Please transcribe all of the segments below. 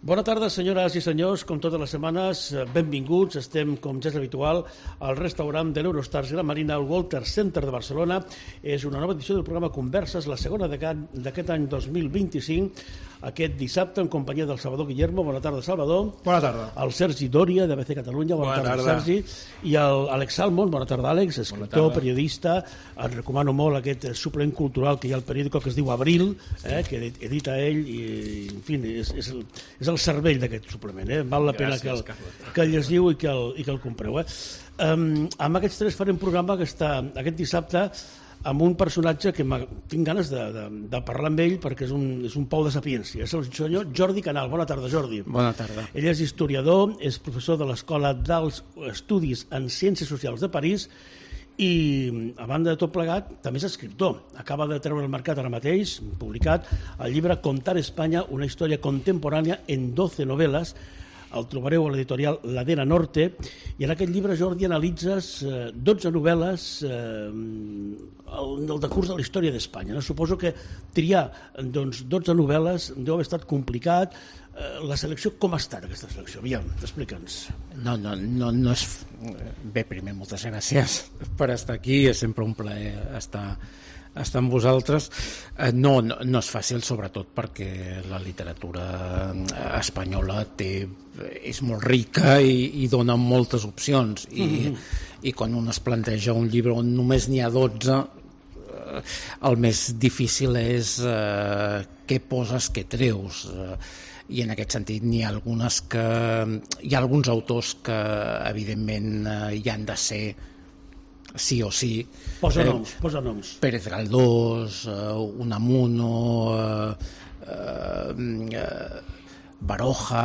Bona tarda, senyores i senyors. Com totes les setmanes, benvinguts. Estem, com ja és habitual, al restaurant de l'Eurostars Gran Marina, al Walter Center de Barcelona. És una nova edició del programa Converses, la segona d'aquest any 2025. Aquest dissabte, en companyia del Salvador Guillermo. Bona tarda, Salvador. Bona tarda. El Sergi Doria, d'ABC Catalunya. Bona tarda, Sergi. I l'Àlex Salmon. Bona tarda, Àlex. Escriptor, periodista. Et recomano molt aquest suplement cultural que hi ha al periòdico que es diu Abril, que edita ell. I, en fi, és el cervell d'aquest suplement. Val la pena que el llegiu i que el compreu. Amb aquests tres farem un programa que està aquest dissabte amb un personatge que tinc ganes de parlar amb ell perquè és un pou de sapiència. És el senyor Jordi Canal. Bona tarda, Jordi. Bona tarda. Ell és historiador, és professor de l'Escola d'Alts Estudis en Ciències Socials de París i, a banda de tot plegat, també és escriptor. Acaba de treure al mercat ara mateix, publicat, el llibre Contar España, una història contemporània en 12 novel·les. El trobareu a l'editorial Ladera Norte, i en aquest llibre, Jordi, analitzes 12 novel·les del decurs de la història d'Espanya. Suposo que triar 12 novel·les deu haver estat complicat. La selecció, com ha estat aquesta selecció? Aviam, explica'ns. No és... Bé, primer, moltes gràcies per estar aquí. És sempre un plaer estar amb vosaltres. No és fàcil, sobretot perquè la literatura espanyola és molt rica i dona moltes opcions, i quan un es planteja un llibre on només n'hi ha 12, el més difícil és què poses, què treus, i en aquest sentit hi ha alguns autors que evidentment hi han de ser sí o sí. Posa noms. Pérez Galdós, Unamuno, Baroja,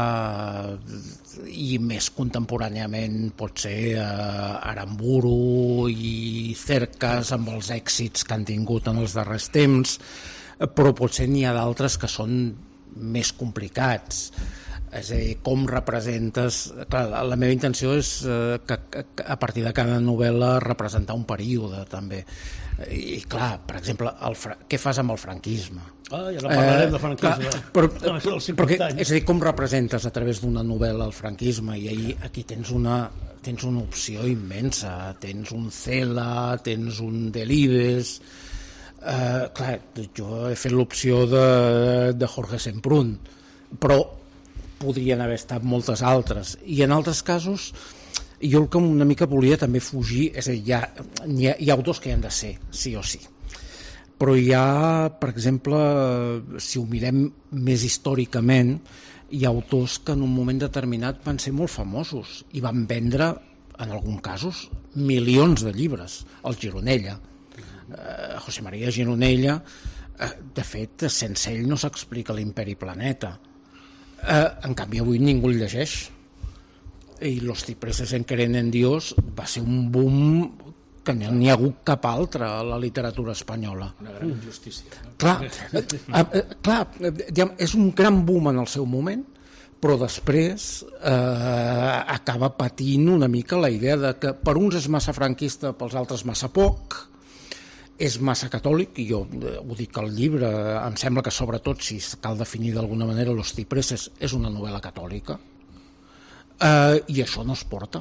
i més contemporàniament pot ser Aramburu i Cercas, amb els èxits que han tingut en els darrers temps, però potser n'hi ha d'altres que són més complicats. És a dir, com representes... Clar, la meva intenció és que a partir de cada novel·la representar un període, també. I clar, per exemple, què fas amb el franquisme? Ja no parlarem de franquisme. Però, és a dir, com representes a través d'una novel·la el franquisme? I aquí tens una opció immensa. Tens un Cela, tens un Delibes... Clar, jo he fet l'opció de Jorge Semprún, però podrien haver estat moltes altres, i en altres casos jo el que una mica volia també fugir, és a dir, hi ha autors que hi han de ser, sí o sí, però hi ha, per exemple, si ho mirem més històricament, hi ha autors que en un moment determinat van ser molt famosos i van vendre, en alguns casos, milions de llibres. El Gironella, José María Gironella, de fet, sense ell no s'explica l'Imperi Planeta. En canvi avui ningú el llegeix, i Los cipreses en creen en Dios va ser un boom que no n'hi ha hagut cap altre a la literatura espanyola. Una gran injustícia. Clar, és un gran boom en el seu moment, però després acaba patint una mica la idea de que per uns és massa franquista, pels altres massa poc, és massa catòlic, i jo ho dic al llibre, em sembla que sobretot, si cal definir d'alguna manera, Los cipreses és una novel·la catòlica, i això no es porta.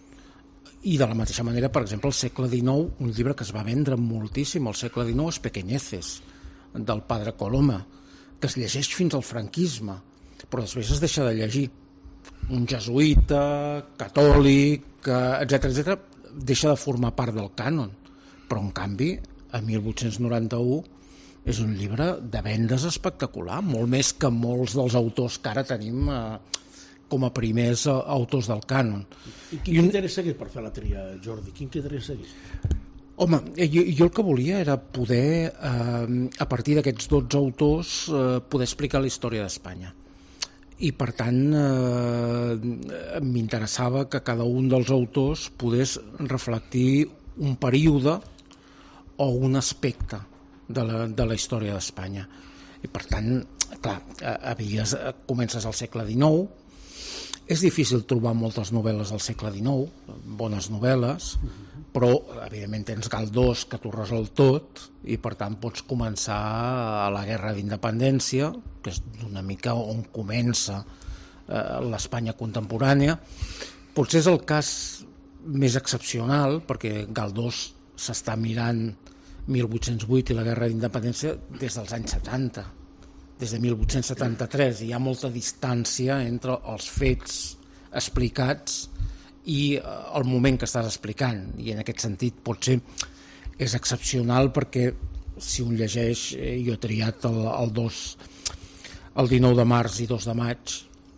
I de la mateixa manera, per exemple, al segle XIX, un llibre que es va vendre moltíssim al segle XIX és Pequeñeces, del padre Coloma, que es llegeix fins al franquisme, però després es deixa de llegir. Un jesuïta, catòlic, etc., deixa de formar part del cànon, però en canvi a 1891 és un llibre de vendes espectacular, molt més que molts dels autors que ara tenim com a primers autors del cànon. I quin criteri seguir per fer la tria, Jordi? Quin criteri seguir? Home, jo el que volia era poder, a partir d'aquests 12 autors, poder explicar la història d'Espanya. I, per tant, m'interessava que cada un dels autors pogués reflectir un període o un aspecte de la història d'Espanya. I, per tant, clar, comences al segle XIX, és difícil trobar moltes novel·les del segle XIX, bones novel·les, però, evidentment, tens Galdós, que t'ho resol tot, i, per tant, pots començar a la Guerra d'Independència, que és una mica on comença l'Espanya contemporània. Potser és el cas més excepcional, perquè Galdós s'està mirant 1808 i la Guerra d'Independència des dels anys 70, des de 1873. Hi ha molta distància entre els fets explicats i el moment que estàs explicant, i en aquest sentit potser és excepcional perquè si un llegeix, jo he triat el 19 de març i 2 de maig,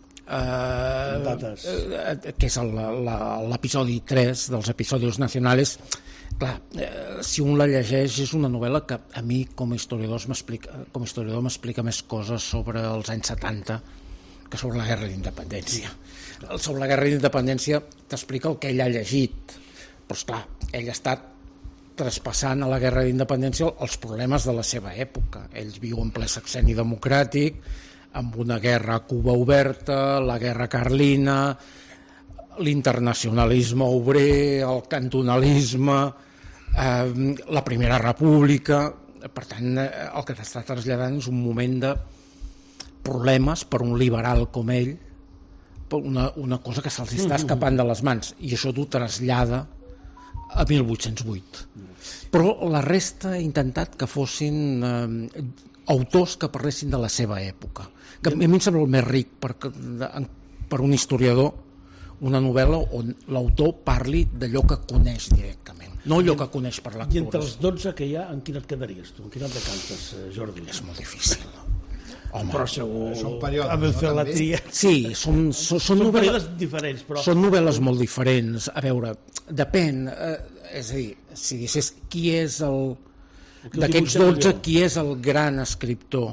que és l'episodi 3 dels episodis nacionals. Clar, si un la llegeix és una novel·la que a mi com a historiador m'explica més coses sobre els anys 70 que sobre la Guerra d'Independència. Sobre la Guerra d'Independència t'explica el que ell ha llegit, però esclar, ell ha estat traspassant a la Guerra d'Independència els problemes de la seva època. Ells viu en ple sexenni democràtic, amb una guerra a Cuba oberta, la guerra carlina, l'internacionalisme obrer, el cantonalisme, la Primera República. Per tant, el que t'està traslladant és un moment de problemes per un liberal com ell, una cosa que se'ls està escapant de les mans, i això t'ho trasllada a 1808. Però la resta ha intentat que fossin autors que parlessin de la seva època, que a mi em sembla el més ric per un historiador, una novel·la on l'autor parli d'allò que coneix directament, no allò que coneix per lectures. I entre els 12 que hi ha, en quin et quedaries tu? En quin et decantes, Jordi? És molt difícil. Home, però segur... Són períodes, no? Fer la tria. Sí, són períodes diferents, però... Són novel·les molt diferents. A veure, depèn, és a dir, si digués qui és d'aquests 12, qui és el gran escriptor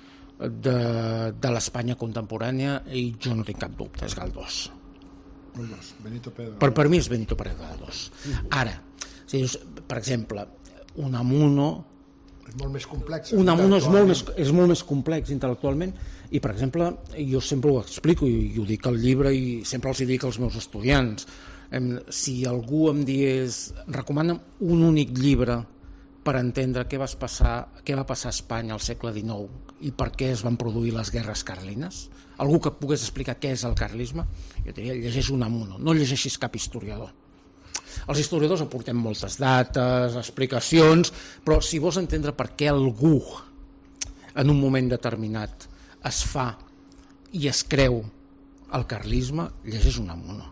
de l'Espanya contemporània, i jo no tinc cap dubte, és Galdós. Benito Pérez. Per mi és Benito Pérez Galdós. Ara, si dius, per exemple, Unamuno és molt més complex. Unamuno és molt més complex intel·lectualment, i per exemple jo sempre ho explico i ho dic al llibre i sempre els dic als meus estudiants, si algú em digués recomana'm un únic llibre per entendre què va passar a Espanya al segle XIX i per què es van produir les guerres carlines, algú que pogués explicar què és el carlisme, jo diria llegeix Unamuno, no llegeixis cap historiador. Els historiadors aportem moltes dates, explicacions, però si vols entendre per què algú en un moment determinat es fa i es creu el carlisme, llegeix Unamuno.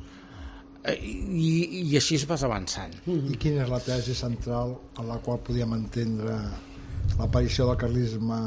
I així es vas avançant. I quina és la tesi central a la qual podíem entendre l'aparició del carlisme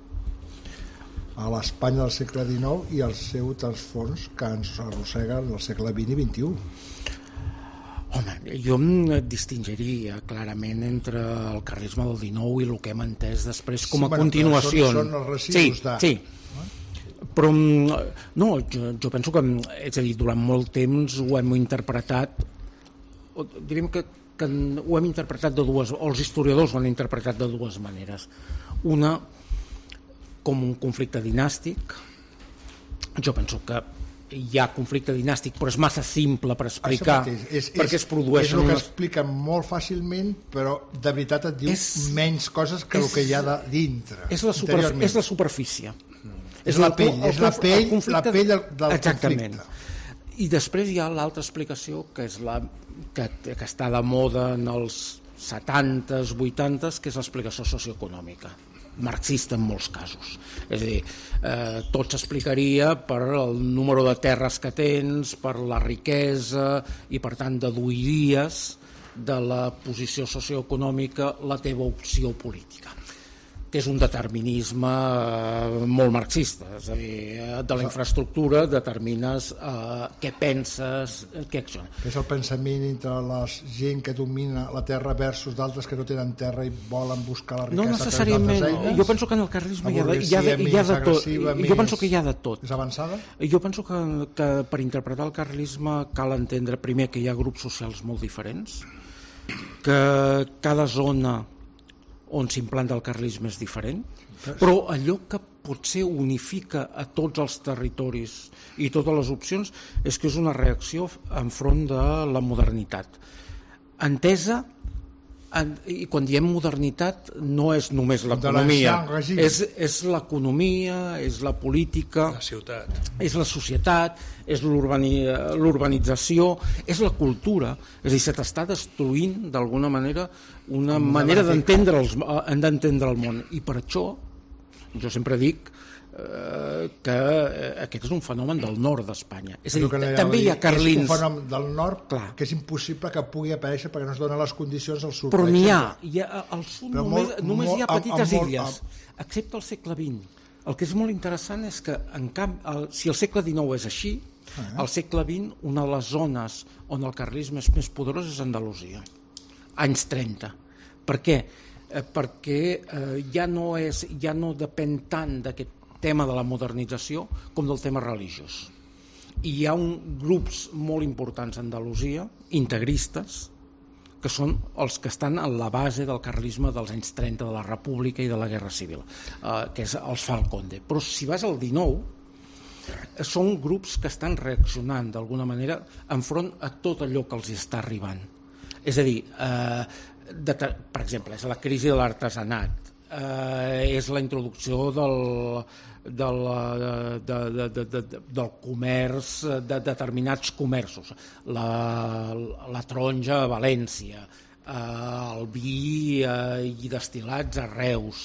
a l'Espanya del segle XIX i el seu transfons que ens arrossega al segle XX i XXI? Home, jo em distingiria clarament entre el carlisme del XIX i el que hem entès després com a continuació. Són els residus sí. Però no, jo penso que, és a dir, durant molt temps ho hem interpretat, diríem que ho hem interpretat de dues, o els historiadors ho han interpretat de dues maneres. Una, com un conflicte dinàstic. Jo penso que hi ha conflicte dinàstic, però és massa simple per explicar, perquè es produeixen... És el que explica molt fàcilment, però de veritat et diu menys coses que el que hi ha de dintre. És la superfície. És la pell del conflicte. Exactament. I després hi ha l'altra explicació, que és que està de moda en els 70s, 80s, que és l'explicació socioeconòmica, marxista en molts casos. És a dir, tot s'explicaria per el número de terres que tens, per la riquesa, i per tant deduiries de la posició socioeconòmica la teva opció política, que és un determinisme molt marxista. És a dir, de la infraestructura determines què penses, què acciones. És el pensament entre la gent que domina la terra versus d'altres que no tenen terra i volen buscar la riquesa. No necessàriament. Jo penso que en el carlisme hi ha de tot. Jo penso que hi ha de tot. És avançada? Jo penso que per interpretar el carlisme cal entendre primer que hi ha grups socials molt diferents, que cada zona on s'implanta el carlisme és diferent, però allò que potser unifica a tots els territoris i totes les opcions és que és una reacció enfront de la modernitat, entesa I quan diem modernitat no és només l'economia, és l'economia, és la política, la ciutat, és la societat, és l'urbanització, és la cultura. És a dir, se t'està destruint d'alguna manera una manera d'entendre el món, i per això jo sempre dic que aquest és un fenomen del nord d'Espanya. És a dir, també hi ha carlins... És un fenomen del nord, clar, que és impossible que pugui aparèixer perquè no es donen les condicions al sud. Però n'hi ha. Al sud només hi ha petites illes, excepte al segle XX. El que és molt interessant és que, en canvi, si el segle XIX és així, al segle XX una de les zones on el carlisme és més poderós és Andalusia, anys 30. Per què? Perquè ja no depèn tant d'aquest tema de la modernització com del tema religiós. I hi ha grups molt importants a Andalusia, integristes, que són els que estan a la base del carlisme dels anys 30, de la República i de la Guerra Civil, que és els Falconde. Però si vas al 19, són grups que estan reaccionant d'alguna manera enfront a tot allò que els està arribant. És a dir, per exemple, és la crisi de l'artesanat, és la introducció del comerç, de determinats comerços, la taronja a València, el vi i destil·lats a Reus,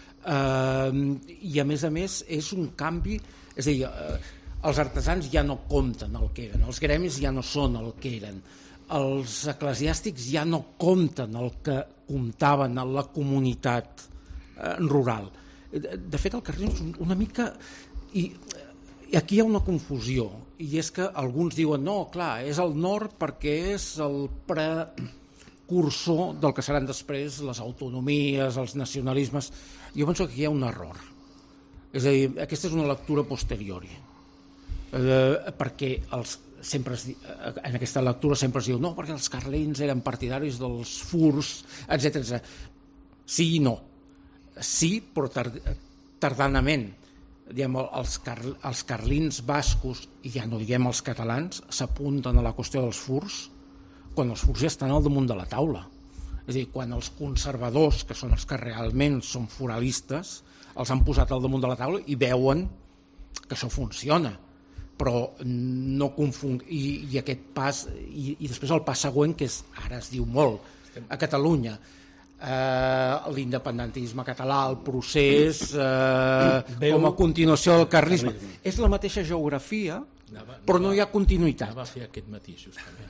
i a més és un canvi, és a dir, els artesans ja no compten el que eren, els gremis ja no són el que eren, els eclesiàstics ja no compten el que comptaven a la comunitat rural. De fet, el carlisme és una mica... I aquí hi ha una confusió, i és que alguns diuen, no, clar, és el nord perquè és el precursor del que seran després les autonomies, els nacionalismes. Jo penso que aquí hi ha un error. És a dir, aquesta és una lectura posteriori. Perquè en aquesta lectura sempre es diu no, perquè els carlins eren partidaris dels furs, etc. Sí i no. Sí, però tardanament. Els carlins bascos, i ja no diguem els catalans, s'apunten a la qüestió dels furs quan els furs ja estan al damunt de la taula. És a dir, quan els conservadors, que són els que realment són foralistes, els han posat al damunt de la taula i veuen que això funciona. Però no confon... I aquest pas, i després el pas següent, que ara es diu molt a Catalunya, l'independentisme català, el procés com a continuació del carlisme, és la mateixa geografia, però no hi ha continuïtat. Anava a fer aquest matís, justament.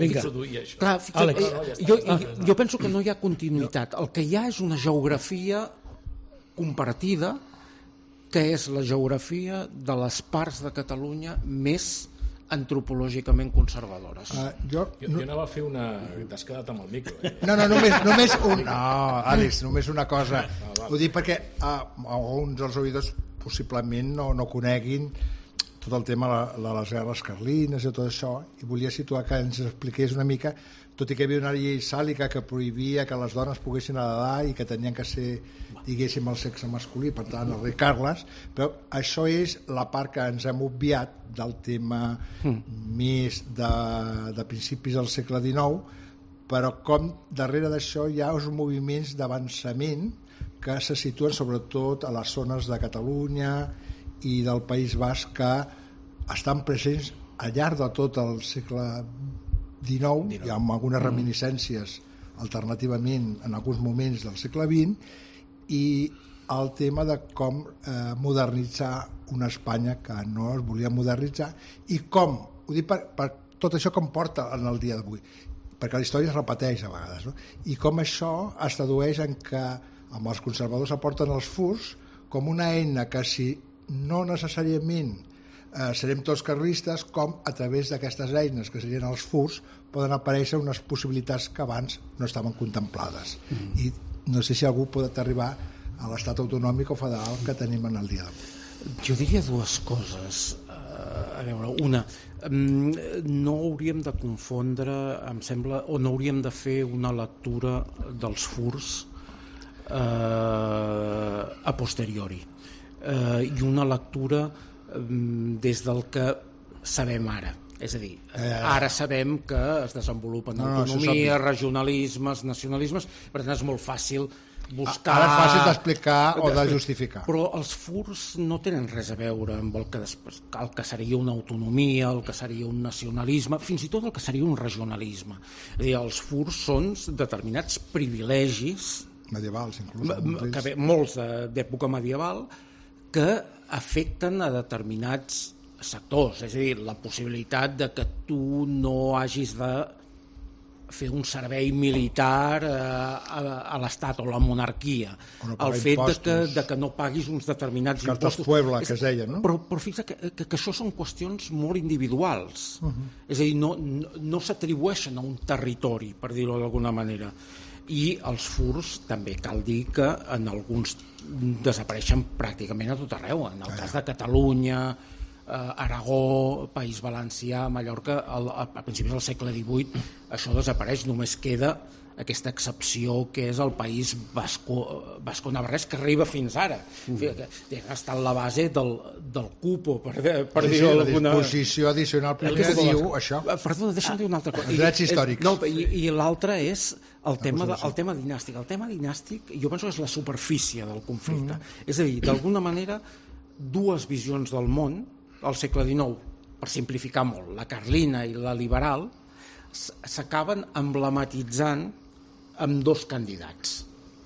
Jo penso que no hi ha continuïtat. El que hi ha és una geografia compartida, que és la geografia de les parts de Catalunya més antropològicament conservadores. Jo anava a fer una... T'has quedat amb el micro. No, només un... No, Àlex, només una cosa. Ho dic perquè alguns dels oïdors possiblement no coneguin tot el tema de les guerres carlines i tot això, i volia situar que ens expliqués una mica, tot i que hi havia una llei sàlica que prohibia que les dones poguessin heredar i que tenien que ser, diguéssim, el sexe masculí, per tant, el rei Carles, però això és la part que ens hem obviat del tema més de principis del segle XIX, però com darrere d'això hi ha uns moviments d'avançament que se situen sobretot a les zones de Catalunya i del País Basc que estan presents al llarg de tot el segle XIX, i amb algunes reminiscències alternativament en alguns moments del segle XX, i el tema de com modernitzar una Espanya que no es volia modernitzar, i com, ho dic per tot això com porta en el dia d'avui, perquè la història es repeteix a vegades, no? I com això es tradueix en que amb els conservadors aporten els furs com una eina que, si no necessàriament serem tots carlistes, com a través d'aquestes eines que serien els furs poden aparèixer unes possibilitats que abans no estaven contemplades. I no sé si algú pot arribar a l'estat autonòmic o federal que tenim en el dia d'avui. Jo diria dues coses. A veure, una, no hauríem de confondre, em sembla, o no hauríem de fer una lectura dels furs a posteriori, i una lectura des del que sabem ara. És a dir, ara sabem que es desenvolupen autonomies, regionalismes, nacionalismes, per tant és molt fàcil buscar... Ara és fàcil d'explicar o de justificar. Però els furs no tenen res a veure amb el que seria una autonomia, el que seria un nacionalisme, fins i tot el que seria un regionalisme. És a dir, els furs són determinats privilegis medievals, inclús. Molts d'època medieval, que afecten a determinats sectors. És a dir, la possibilitat de que tu no hagis de fer un servei militar a l'Estat o la monarquia. El fet de que no paguis uns determinats impostos. Cartes Puebla, que es deien, no? Però fixa't que això són qüestions molt individuals. És a dir, no s'atribueixen a un territori, per dir-ho d'alguna manera. I els furs també cal dir que en alguns desapareixen pràcticament a tot arreu. En el cas de Catalunya, Aragó, País Valencià, Mallorca, a principis del segle XVIII això desapareix, només queda aquesta excepció que és el país basco-navarrès, que arriba fins ara. Ha estat la base del cupo, per dir-ho alguna... La disposició addicional primera diu això. Perdó, deixa'm dir una altra cosa. Els drets històrics. I l'altre és el tema dinàstic. El tema dinàstic, jo penso que és la superfície del conflicte. És a dir, d'alguna manera, dues visions del món, al segle XIX, per simplificar molt, la carlina i la liberal, s'acaben emblematitzant amb dos candidats.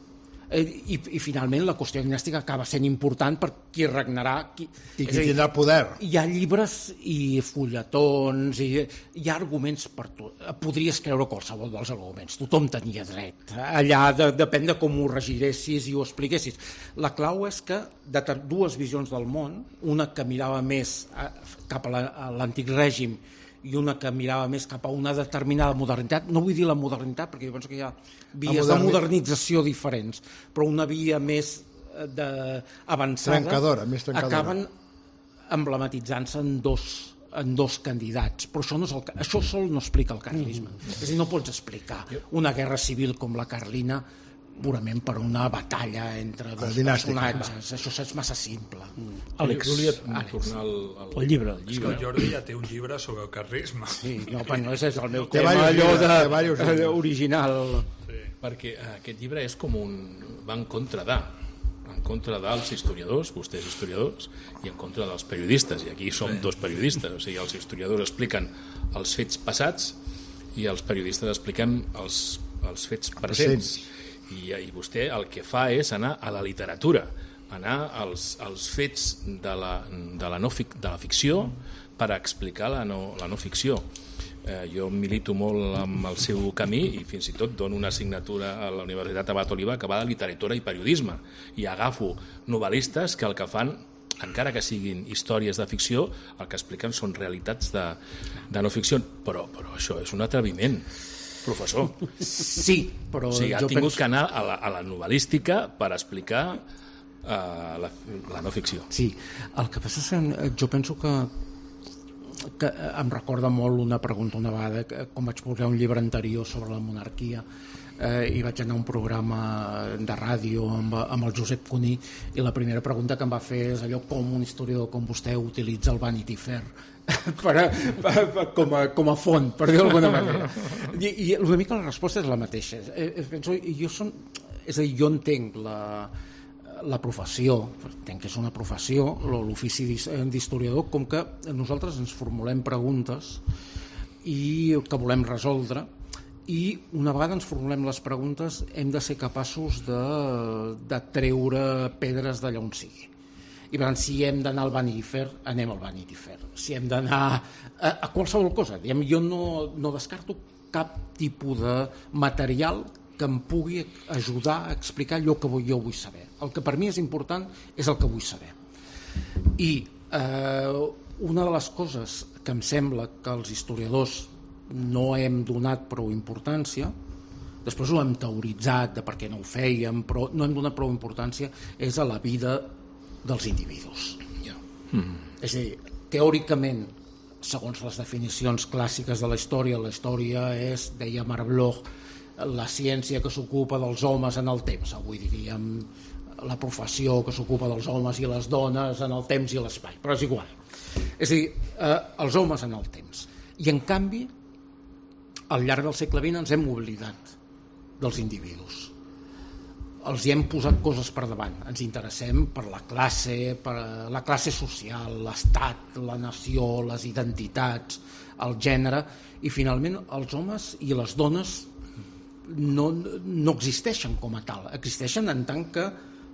I finalment la qüestió dinàstica acaba sent important per qui regnarà. I qui tindrà poder. Hi ha llibres i fulletons, hi ha arguments per tot. Podries creure qualsevol dels arguments, tothom tenia dret. Allà depèn de com ho regiressis i ho expliquessis. La clau és que de dues visions del món, una que mirava més cap a l'antic règim i una que mirava més cap a una determinada modernitat. No vull dir la modernitat, perquè jo penso que hi ha vies de modernització diferents, però una via més avançada, acaben emblematitzant-se en dos candidats. Però això sol no explica el carlisme. És a dir, no pots explicar una guerra civil com la carlina purament per una batalla entre dos personatges. Això és massa simple. Àlex, volia tornar al llibre. És que el Jordi ja té un llibre sobre el carlisme. Sí, no, és el meu tema allò original. Perquè aquest llibre és com va en contra dels historiadors, vostès historiadors, i en contra dels periodistes, i aquí som dos periodistes, o sigui, els historiadors expliquen els fets passats i els periodistes expliquem els fets presents. I vostè el que fa és anar a la literatura, anar als fets de la ficció per explicar la no ficció. Jo milito molt amb el seu camí i fins i tot dono una assignatura a la Universitat Abat Oliba que va de literatura i periodisme, i agafo novel·listes que el que fan, encara que siguin històries de ficció, el que expliquen són realitats de no ficció. Però això és un atreviment, professor. Sí, però... O sigui, ha tingut que anar a la novel·lística per explicar la no ficció. Sí, el que passa és que jo penso que em recorda molt una pregunta una vegada, quan vaig publicar un llibre anterior sobre la monarquia, i vaig anar a un programa de ràdio amb el Josep Cuní, i la primera pregunta que em va fer és allò: com un historiador com vostè utilitza el Vanity Fair com a font, per dir-ho d'alguna manera. I una mica la resposta és la mateixa. Jo entenc la professió, entenc que és una professió, l'ofici d'historiador, com que nosaltres ens formulem preguntes i que volem resoldre, i una vegada ens formulem les preguntes hem de ser capaços de treure pedres d'allà on sigui. I per tant, si hem d'anar al Vanity Fair, anem al Vanity Fair. Si hem d'anar a qualsevol cosa, jo no descarto cap tipus de material que em pugui ajudar a explicar allò que jo vull saber. El que per mi és important és el que vull saber. I una de les coses que em sembla que els historiadors no hem donat prou importància, després ho hem teoritzat de per què no ho fèiem, però no hem donat prou importància, és a la vida dels individus. És a dir, teòricament, segons les definicions clàssiques de la història és, deia Marc Bloch, la ciència que s'ocupa dels homes en el temps. Avui diríem la professió que s'ocupa dels homes i les dones en el temps i l'espai, però és igual. És a dir, els homes en el temps. I en canvi, al llarg del segle XX ens hem oblidat dels individus. Els hi hem posat coses per davant. Ens interessem per la classe social, l'estat, la nació, les identitats, el gènere, i finalment els homes i les dones no existeixen com a tal, existeixen en tant que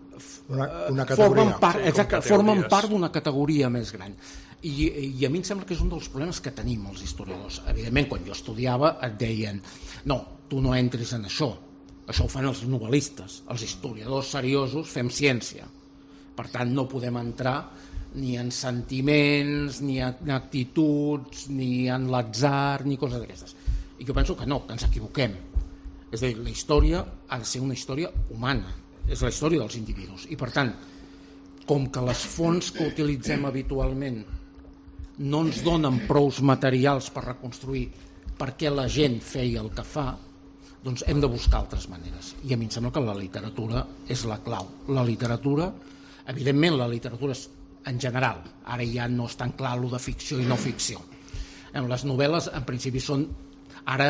formen part d'una categoria més gran. I a mi em sembla que és un dels problemes que tenim els historiadors. Evidentment, quan jo estudiava et deien no, tu no entris en això ho fan els novel·listes, els historiadors seriosos fem ciència, per tant no podem entrar ni en sentiments, ni en actituds, ni en l'atzar, ni coses d'aquestes. I jo penso que no, que ens equivoquem. És a dir, la història ha de ser una història humana, és la història dels individus, i per tant, com que les fonts que utilitzem habitualment no ens donen prous materials per reconstruir per què la gent feia el que fa, doncs hem de buscar altres maneres. I a mi em sembla que la literatura és la clau. La literatura, evidentment la literatura és en general, ara ja no és tan clar lo de ficció i no ficció. Les novel·les en principi són ara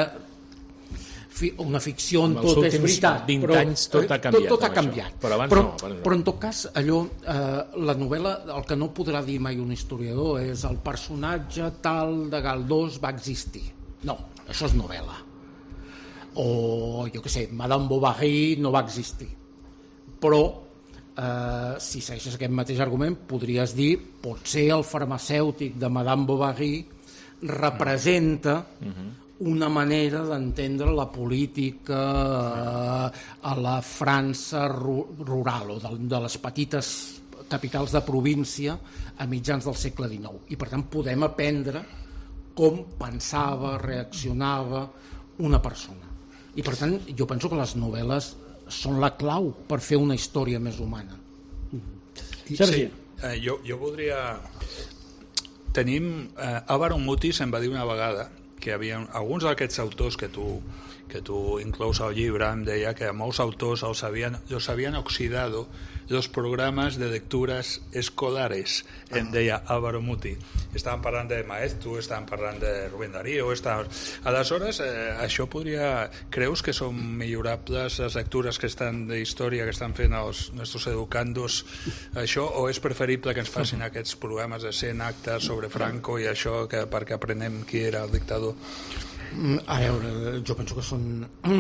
una ficció on tot és veritat. 20 anys tot ha canviat. Tot ha canviat. Però en tot cas, allò, la novel·la, el que no podrà dir mai un historiador és el personatge tal de Galdós va existir. No, això és novel·la. O, jo què sé, Madame Bovary no va existir. Però, si segueixes aquest mateix argument, podries dir, potser el farmacèutic de Madame Bovary representa una manera d'entendre la política a la França rural o de les petites capitals de província a mitjans del segle XIX. I per tant podem aprendre com pensava, reaccionava una persona. I per tant jo penso que les novel·les són la clau per fer una història més humana. Sí, jo voldria... Tenim... Álvaro Mutis em va dir una vegada que hi havia alguns d'aquests autors que tu inclous al llibre, em deia que molts autors los habían oxidado los programas de lecturas escolares, em deia Álvaro Muti. Estàvem parlant de Maeztu, estàvem parlant de Rubén Darío, aleshores això podria... Creus que són millorables les lectures que estan d'història que estan fent els nostres educandos, això, o és preferible que ens facin aquests programes de 100 actes sobre Franco i això perquè aprenem qui era el dictador? A veure, jo penso que són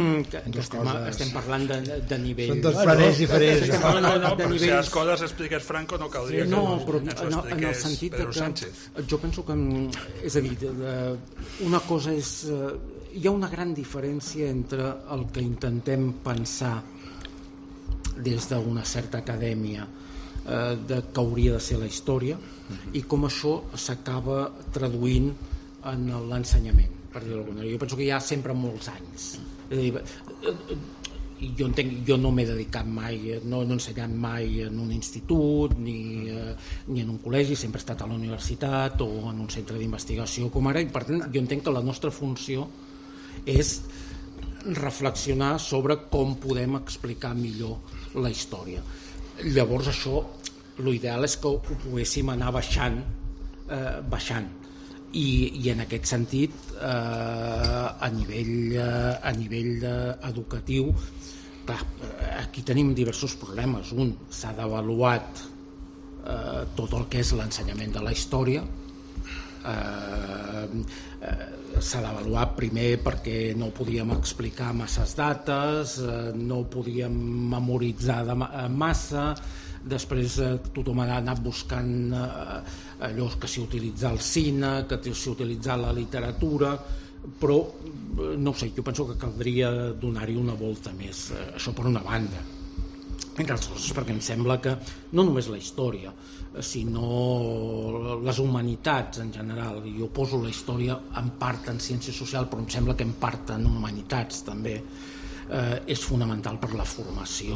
estem parlant de nivells. Són dos planets diferents. Però si a les coses expliques Franco no caldria que ens ho expliqués Pedro Sánchez. Jo penso que, és a dir, una cosa és... Hi ha una gran diferència entre el que intentem pensar des d'una certa acadèmia que hauria de ser la història i com això s'acaba traduint en l'ensenyament, per dir-ho d'alguna manera. Jo penso que hi ha sempre molts anys. És a dir, jo no m'he dedicat mai, no he ensenyat mai en un institut ni en un col·legi, sempre he estat a la universitat o en un centre d'investigació com ara, i per tant jo entenc que la nostra funció és reflexionar sobre com podem explicar millor la història. Llavors això, l'ideal és que ho poguéssim anar baixant i en aquest sentit a nivell educatiu, clar, aquí tenim diversos problemes. Un, s'ha d'avaluat tot el que és l'ensenyament de la història, s'ha d'avaluar primer perquè no podíem explicar masses dates, no podíem memoritzar massa, després tothom ha anat buscant allò que s'hi utilitza al cine, que s'hi utilitza la literatura, però no ho sé, jo penso que caldria donar-hi una volta més, això per una banda, entre altres coses perquè em sembla que no només la història sinó les humanitats en general, i jo poso la història en part en ciència social però em sembla que en part en humanitats també, és fonamental per la formació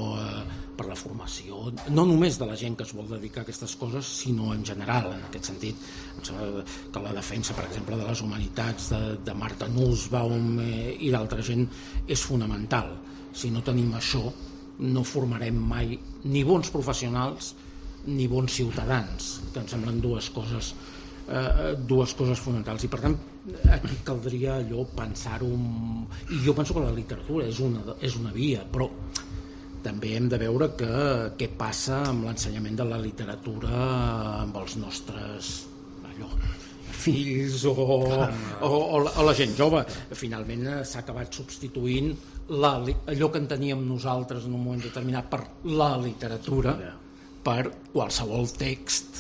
no només de la gent que es vol dedicar a aquestes coses sinó en general. En aquest sentit em sembla que la defensa per exemple de les humanitats de Martha Nussbaum i d'altra gent és fonamental. Si no tenim això no formarem mai ni bons professionals ni bons ciutadans, que em semblen dues coses dues coses fonamentals, i per tant aquí caldria allò pensar-ho, i jo penso que la literatura és una via, però també hem de veure què passa amb l'ensenyament de la literatura amb els nostres fills o la gent jove. Finalment s'ha acabat substituint allò que enteníem nosaltres en un moment determinat per la literatura per qualsevol text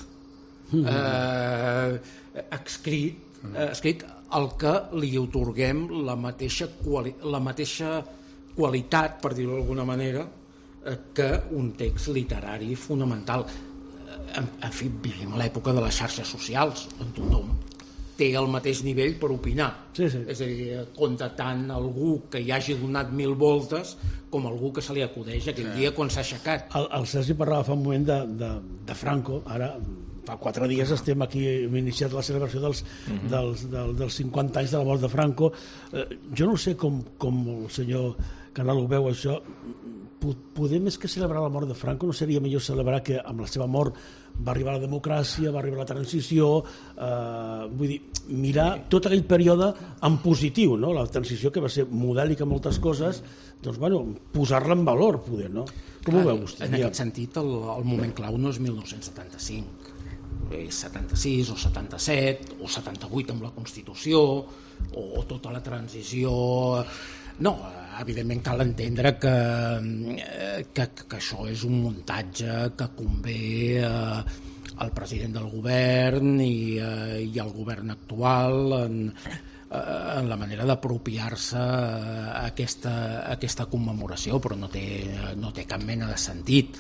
escrit al que li atorguem la mateixa qualitat, per dir-ho d'alguna manera, que un text literari fonamental. En fi, vivim a l'època de les xarxes socials, on tothom té el mateix nivell per opinar. Sí. És a dir, compta tant algú que hi hagi donat 1000 voltes com algú que se li acudeix aquell dia quan s'ha aixecat. El Sergi parlava fa un moment de Franco. Ara, fa 4 dies estem aquí, hem iniciat la celebració dels 50 anys de la mort de Franco. Jo no sé com el senyor Canal ho veu, això. Poder més que celebrar la mort de Franco, no seria millor celebrar que amb la seva mort va arribar la democràcia, va arribar la transició, vull dir, mirar tot aquell període en positiu, no? La transició que va ser modèlica en moltes coses, doncs, bueno, posar-la en valor, poder, no? Com ho veu vostè? En aquest sentit, el moment clau no és 1975, és 76 o 77 o 78 amb la Constitució o tota la transició. No, evidentment cal entendre que això és un muntatge que convé al president del govern i al govern actual en la manera d'apropiar-se aquesta commemoració, però no té cap mena de sentit.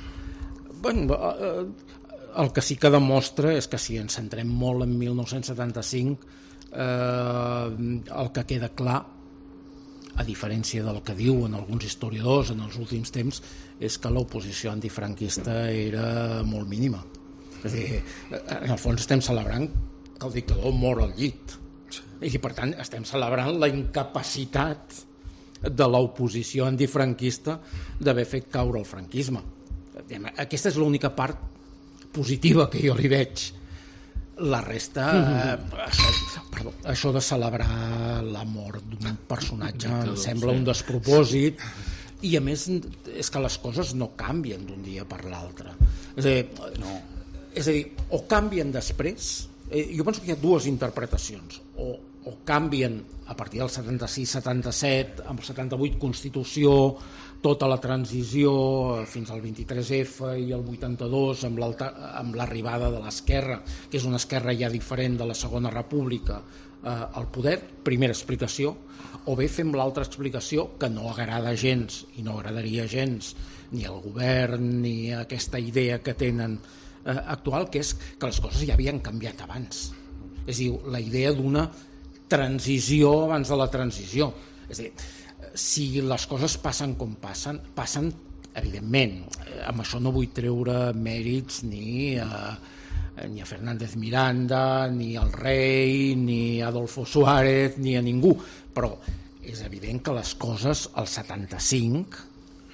El que sí que demostra és que si ens centrem molt en 1975, el que queda clar, a diferència del que diuen alguns historiadors en els últims temps, és que l'oposició antifranquista era molt mínima. És a dir, en el fons estem celebrant que el dictador mor al llit. I per tant estem celebrant la incapacitat de l'oposició antifranquista d'haver fet caure el franquisme. Aquesta és l'única part positiva que jo li veig. La resta, això de celebrar la mort d'un personatge em sembla un despropòsit, i a més és que les coses no canvien d'un dia per l'altre. És a dir, o canvien després, jo penso que hi ha dues interpretacions, o canvien a partir del 76-77, amb el 78 Constitució, tota la transició fins al 23F i el 82 amb l'arribada de l'esquerra, que és una esquerra ja diferent de la Segona República, al poder, primera explicació, o bé fem l'altra explicació que no agrada gens i no agradaria gens ni al govern ni a aquesta idea que tenen actual, que és que les coses ja havien canviat abans. És a dir, la idea d'una transició abans de la transició. És a dir, si les coses passen com passen, evidentment, amb això no vull treure mèrits ni a Fernández Miranda, ni al rei, ni a Adolfo Suárez, ni a ningú, però és evident que les coses al 75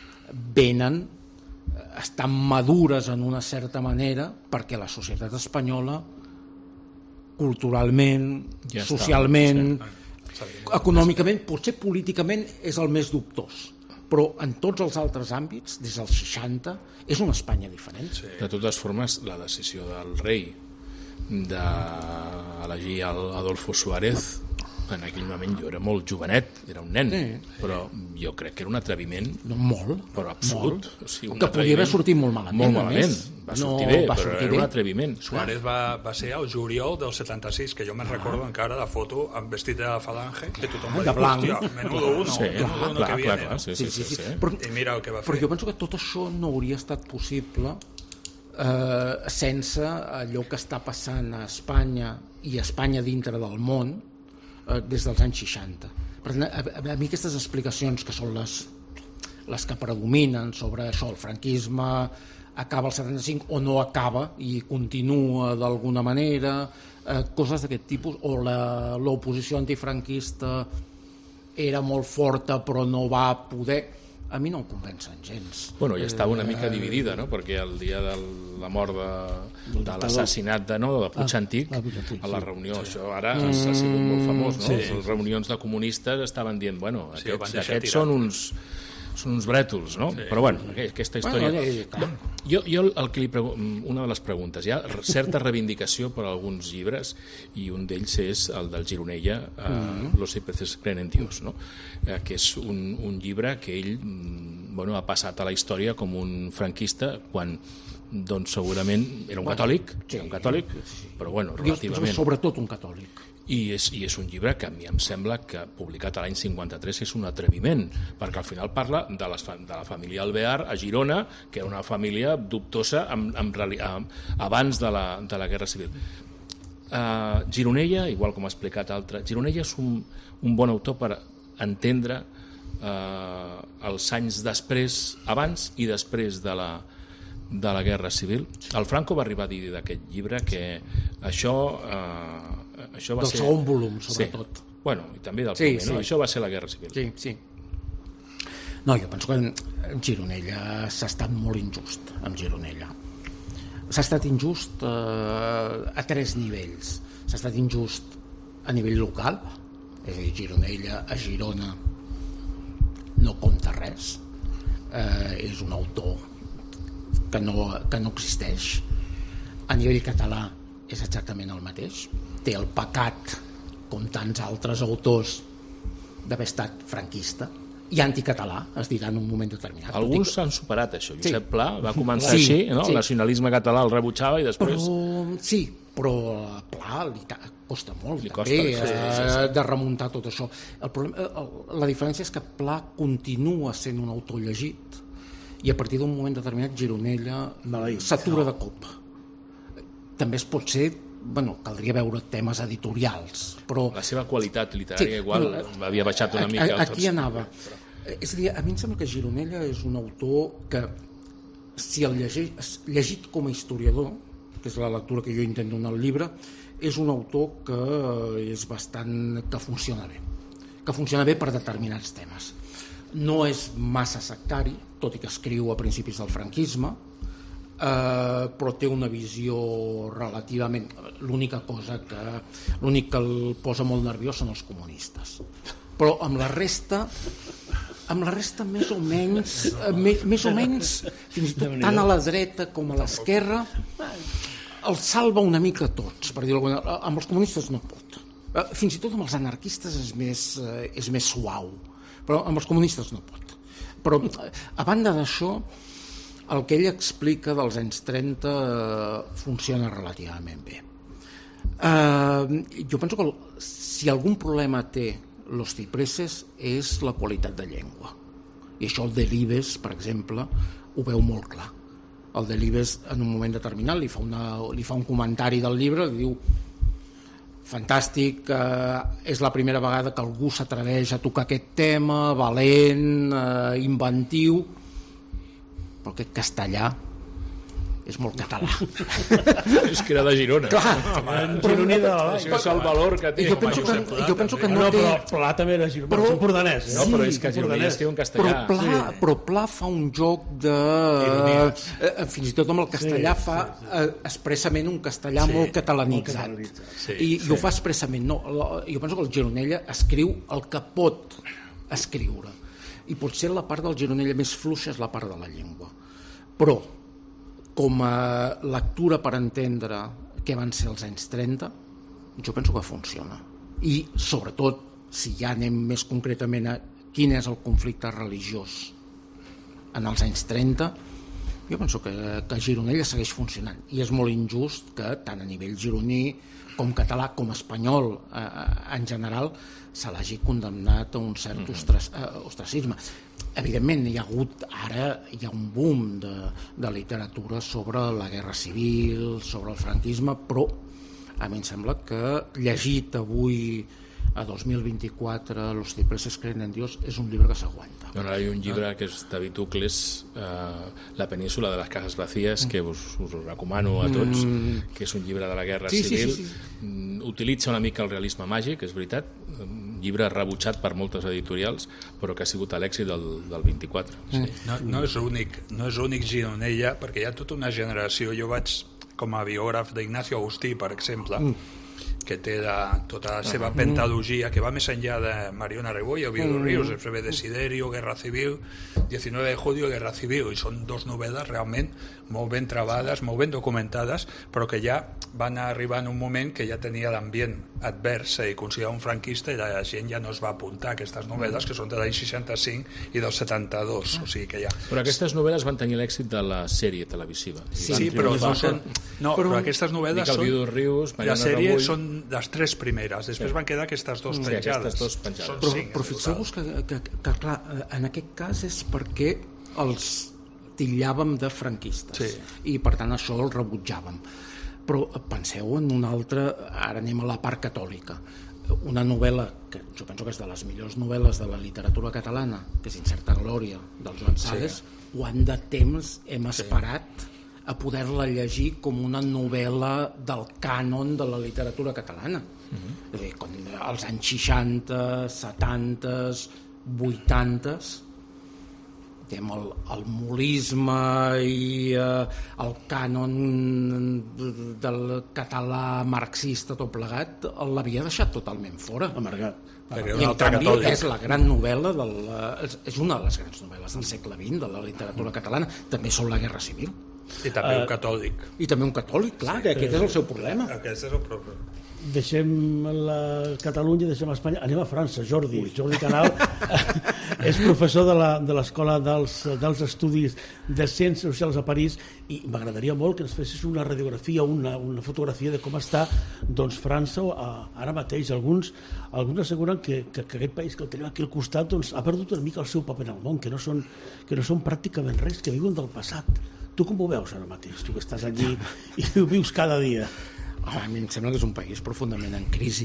estan madures en una certa manera perquè la societat espanyola culturalment, socialment, econòmicament, potser políticament és el més dubtós, però en tots els altres àmbits, des dels 60, és una Espanya diferent. Sí. De totes formes, la decisió del rei d'elegir Adolfo Suárez, en aquell moment jo era molt jovenet, era un nen, però jo crec que era un atreviment molt, però absolut. O sigui, que podia haver sortit molt malament. Molt malament, va sortir bé, però era un atreviment. Suárez va ser el juliol del 76, que jo me'n recordo encara de foto amb vestit de falange, que tothom va dir, hòstia, menudo uno que viene. Però, i mira el que va fer. Però jo penso que tot això no hauria estat possible sense allò que està passant a Espanya i a Espanya dintre del món des dels anys 60. Per tant, a mi aquestes explicacions que són les que predominen sobre això, el franquisme acaba el 75 o no acaba i continua d'alguna manera, coses d'aquest tipus, o l'oposició antifranquista era molt forta però no va poder, a mi no em convencen gens. Bueno, ja estava una mica dividida, no? Perquè el dia de la mort de l'assassinat de Puig Antic, a la reunió, això ara ha sigut molt famós, no? Les reunions de comunistes estaven dient, bueno, aquests són uns brètols, no? Però bueno, aquesta història... Jo el que li una de les preguntes, hi ha certa reivindicació per alguns llibres, i un d'ells és el del Gironella, Los peces creen en Dios, no? Que és un llibre que ell ha passat a la història com un franquista, quan doncs segurament era un catòlic, però bueno, relativament... Sobretot un catòlic. I és un llibre que a mi em sembla que, publicat a l'any 53, és un atreviment, perquè al final parla de la família Alvear a Girona, que era una família dubtosa abans de la Guerra Civil. Gironella, igual com ha explicat altre, Gironella és un bon autor per entendre els anys després, abans i després de la Guerra Civil. El Franco va arribar a dir d'aquest llibre que això va ser... Del segon volum, sobretot. Sí. Bueno, i també del primer, no? Això va ser la Guerra Civil. Sí. No, jo penso que en Gironella s'ha estat molt injust, amb Gironella. S'ha estat injust a 3 nivells. S'ha estat injust a nivell local, és a dir, Gironella a Girona no compta res. És un autor que no existeix. A nivell català és exactament el mateix. Té el pecat, com tants altres autors, d'haver estat franquista i anticatalà, es dirà en un moment determinat. Alguns s'han superat això. Josep Pla va començar així, no? El nacionalisme català el rebutjava i després... Però Pla li costa molt també de remuntar tot això. La diferència és que Pla continua sent un autor llegit i a partir d'un moment determinat Gironella s'atura de cop. També es pot ser, caldria veure temes editorials, però... La seva qualitat literària igual havia baixat una mica. Aquí anava. És a dir, a mi em sembla que Gironella és un autor que, si el llegit com a historiador, que és la lectura que jo intento donar al llibre, és un autor que funciona bé. Que funciona bé per determinats temes. No és massa sectari, tot i que escriu a principis del franquisme, però té una visió relativament... L'únic que el posa molt nerviós són els comunistes. Però amb la resta més o menys, fins i tot tant a la dreta com a l'esquerra, el salva una mica a tots, per dir-ho alguna cosa. Amb els comunistes no pot. Fins i tot amb els anarquistes és més suau, però amb els comunistes no pot. Però a banda d'això, el que ell explica dels anys 30 funciona relativament bé. Jo penso que si algun problema té Los Cipreses és la qualitat de llengua. I això el Delibes, per exemple, ho veu molt clar. El Delibes, en un moment determinat, li fa un comentari del llibre i diu: fantàstic, és la primera vegada que algú s'atreveix a tocar aquest tema, valent, inventiu, però aquest castellà és molt català. És que era de Girona. Clar, això és el valor que té. Jo penso que no té... Però Pla també era Girona, però és empordanès. No, però és que Gironella es diu en castellà. Però Pla fa un joc de... Fins i tot amb el castellà fa expressament un castellà molt catalanitzat. I ho fa expressament. Jo penso que el Gironella escriu el que pot escriure. I potser la part del Gironella més fluixa és la part de la llengua. Però com a lectura per entendre què van ser els anys 30, jo penso que funciona. I, sobretot, si ja anem més concretament a quin és el conflicte religiós en els anys 30, jo penso que Gironella segueix funcionant. I és molt injust que, tant a nivell gironí com català, com espanyol en general, se l'hagi condemnat a un cert ostracisme. Evidentment, hi ha un boom de literatura sobre la Guerra Civil, sobre el franquisme, però a mi em sembla que llegit avui a 2024 Los cipreses creen en Dios és un llibre que s'aguanta. Bueno, hi ha un llibre que és David Ucles, La península de les cases vacíes, que us ho recomano a tots, que és un llibre de la Guerra Civil. Utilitza una mica el realisme màgic, és veritat, un llibre rebutjat per moltes editorials, però que ha sigut l'èxit del 24. Sí. No és únic Gironella, perquè hi ha tota una generació. Jo vaig com a biògraf d'Ignacio Agustí, per exemple, que té tota la seva pentalogia, que va més enllà de Mariona Rebollo, Oviedo Ríos, El breve Desiderio, Guerra Civil, 19 de julio, Guerra Civil, i són dos novel·les realment molt ben trebades, molt ben documentades, però que ja van arribar en un moment que ja tenia l'ambient advers i considerat un franquista, i la gent ja no es va apuntar a aquestes novel·les, que són de l'any 65 i del 72, o sigui que ja... Però aquestes novel·les van tenir l'èxit de la sèrie televisiva. Sí, però no són... No, però aquestes novel·les són... Oviedo Ríos, la sèrie són les 3 primeres, després van quedar aquestes 2 penjades. Però fixeu-vos que clar, en aquest cas és perquè els titllàvem de franquistes i per tant això el rebutjàvem. Però penseu en una altra, ara anem a la part catòlica, una novel·la que jo penso que és de les millors novel·les de la literatura catalana, que és Incerta Glòria, del Joan Sales. Quant de temps hem esperat a poder-la llegir com una novel·la del cànon de la literatura catalana. Als anys 60, 70, 80, el molisme i el cànon del català marxista tot plegat l'havia deixat totalment fora. Amargat. I en canvi és la gran novel·la és una de les grans novel·les del segle XX de la literatura catalana, també sobre la Guerra Civil. I també un catòlic. I també un catòlic, clar, que aquest és el seu problema. Aquest és el problema. Deixem la Catalunya, deixem Espanya, anem a França. Jordi Canal és professor de l'Escola dels Estudis de Ciències Socials a París, i m'agradaria molt que ens fessis una radiografia, una fotografia de com està França ara mateix. Alguns asseguren que aquest país que el tenim aquí al costat ha perdut una mica el seu paper en el món, que no són pràcticament res, que viuen del passat. Tu com ho veus ara mateix, tu que estàs allí i ho vius cada dia? A mi em sembla que és un país profundament en crisi.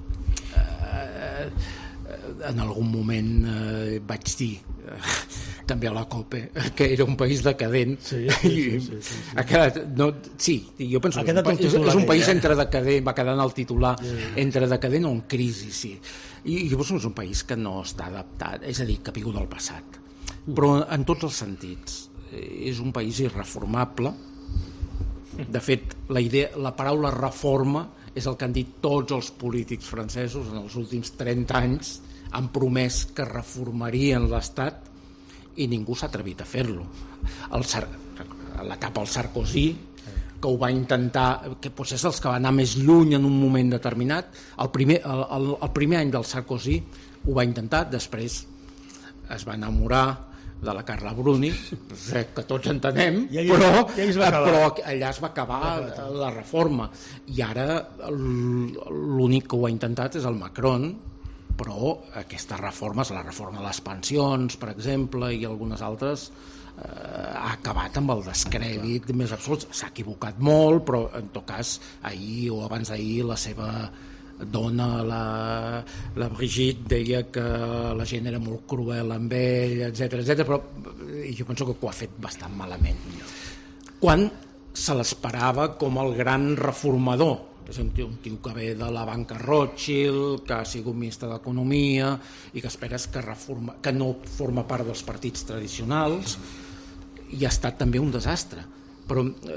En algun moment vaig dir canviar la COPE, que era un país decadent. Sí. Ha quedat, jo penso que és un país entre decadent, va quedar en el titular, entre decadent o en crisi, sí. I llavors és un país que no està adaptat, és a dir, que viu del passat. Però en tots els sentits. És un país irreformable. De fet, la paraula reforma és el que han dit tots els polítics francesos en els últims 30 anys. Han promès que reformarien l'Estat i ningú s'ha atrevit a fer-lo. L'etapa al Sarkozy, que ho va intentar, que potser és els que va anar més lluny en un moment determinat. El primer any del Sarkozy ho va intentar, després es va enamorar de la Carla Bruni, que tots entenem, però allà es va acabar la reforma. I ara l'únic que ho ha intentat és el Macron, però aquestes reformes, la reforma de les pensions, per exemple, i algunes altres, ha acabat amb el descrèdit més absolut. S'ha equivocat molt, però en tot cas, ahir o abans d'ahir, la seva dona, la Brigitte, deia que la gent era molt cruel amb ell, etc. Però jo penso que ho ha fet bastant malament. Quan se l'esperava com el gran reformador, és un tio que ve de la banca Rothschild, que ha sigut ministre d'Economia i que esperes que no forma part dels partits tradicionals, i ha estat també un desastre. Però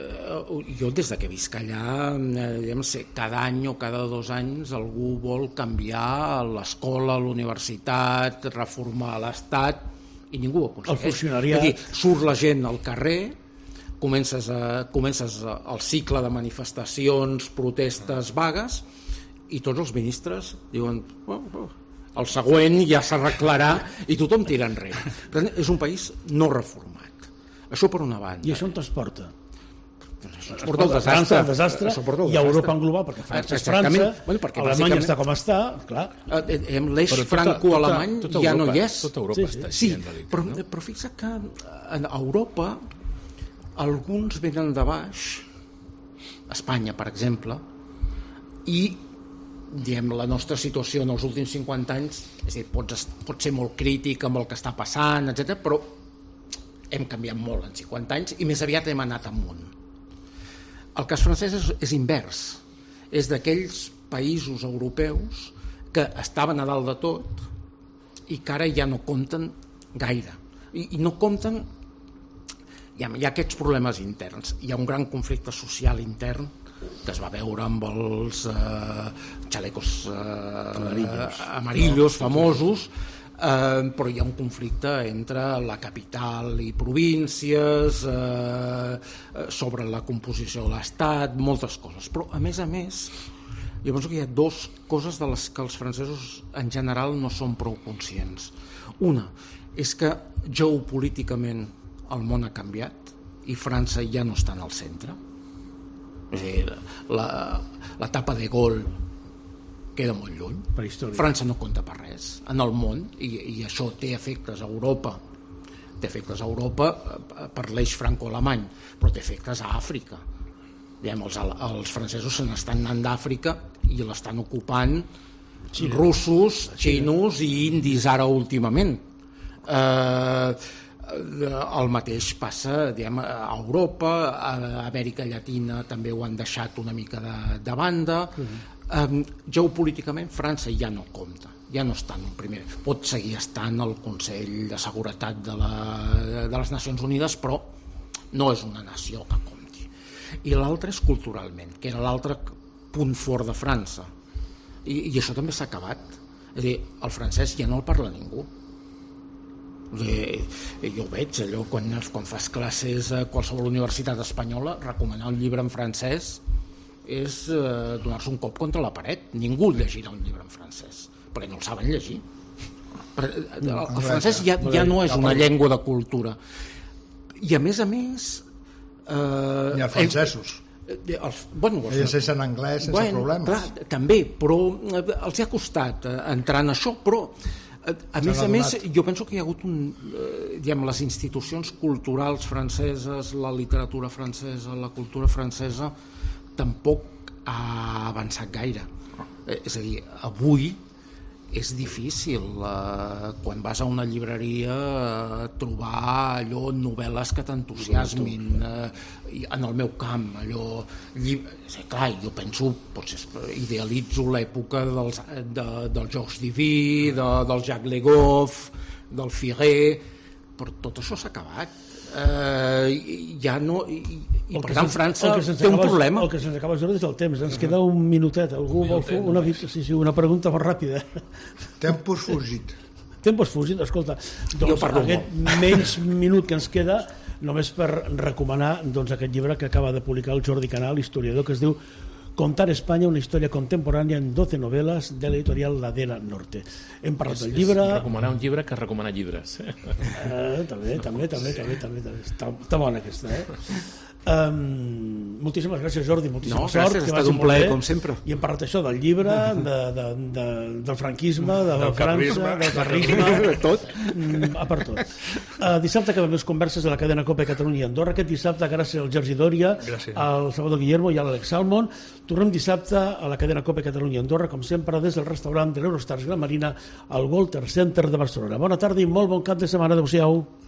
jo des que visc allà, cada any o cada 2 anys algú vol canviar l'escola, l'universitat, reformar l'Estat, i ningú ho aconsegueix. És a dir, surt la gent al carrer, comences el cicle de manifestacions, protestes, vagues, i tots els ministres diuen el següent ja s'arreglarà, i tothom tira enrere. Per tant, és un país no reformat. Això per una banda. I això on t'esporta? Això ens porta al desastre, i a Europa en global, perquè França és França, Alemanya està com està, clar. L'eix franco-alemany ja no hi és. Tota Europa està així, en realitat. Però fixa't que a Europa alguns venen de baix, Espanya, per exemple, i diem, la nostra situació en els últims 50 anys, és a dir, pots ser molt crític amb el que està passant, etc, però hem canviat molt en 50 anys i més aviat hem anat amunt. El cas francès és invers, és d'aquells països europeus que estaven a dalt de tot i que ara ja no compten gaire. I no compten... Hi ha aquests problemes interns, hi ha un gran conflicte social intern que es va veure amb els chalecos amarillos famosos, però hi ha un conflicte entre la capital i províncies, sobre la composició de l'Estat, moltes coses. Però, a més, jo penso que hi ha dues coses de les que els francesos en general no són prou conscients. Una és que geopolíticament el món ha canviat i França ja no està en el centre. És a dir, l'etapa de Gaulle queda molt lluny. França no compta per res en el món i això té efectes a Europa. Té efectes a Europa per l'eix franco-alemany, però té efectes a Àfrica. Els francesos se n'estan anant d'Àfrica i l'estan ocupant russos, xinos i indis ara últimament. El mateix passa a Europa, a Amèrica Llatina també ho han deixat una mica de banda. Geopolíticament França ja no compta, ja no està en un primer, pot seguir estant al Consell de Seguretat de les Nacions Unides, però no és una nació que compti. I l'altre és culturalment, que era l'altre punt fort de França, i això també s'ha acabat. És a dir, el francès ja no el parla ningú. Jo ho veig, allò, quan fas classes a qualsevol universitat espanyola, recomanar un llibre en francès és donar-se un cop contra la paret. Ningú llegirà un llibre en francès, perquè no el saben llegir. El francès ja no és una llengua de cultura. I a més... Hi ha francesos. Ells en anglès sense problemes. Clar, també, però els ha costat entrar en això, però a més, jo penso que hi ha hagut les institucions culturals franceses, la literatura francesa, la cultura francesa, tampoc ha avançat gaire. És a dir, avui és difícil, quan vas a una llibreria, trobar allò, novel·les que t'entusiasmin, en el meu camp, allò... Clar, jo penso, idealitzo l'època del Georges Duby, del Jacques Le Goff, del Firet, però tot això s'ha acabat. Ja no... I per tant França té un problema. El que se'ns acaba, Jordi, és el temps. Ens queda un minutet. Algú vol fer una pregunta molt ràpida? Tempus fugit. Tempus fugit, escolta. Doncs aquest menys minut que ens queda, només per recomanar aquest llibre que acaba de publicar el Jordi Canal, historiador, que es diu Contar España, una historia contemporánea en 12 novelas, de l'editorial Ladera Norte. Hem parlat del llibre... Recomanar un llibre que recomana llibres. També. Està bona aquesta, moltíssimes gràcies, Jordi, moltíssima sort. Gràcies, ha estat un plaer, com sempre. I hem parlat això del llibre, del franquisme, de França, del carlisme, tot. Per tot. Dissabte acabem les converses de la cadena COPE Catalunya i Andorra. Aquest dissabte, gràcies al Sergi Dòria, al Salvador Guillermo i a l'Àlex Salmon. Tornem dissabte a la cadena COPE Catalunya i Andorra, com sempre, des del restaurant de l'Eurostars Gran Marina al Walter Center de Barcelona. Bona tarda i molt bon cap de setmana. Adéu-siau.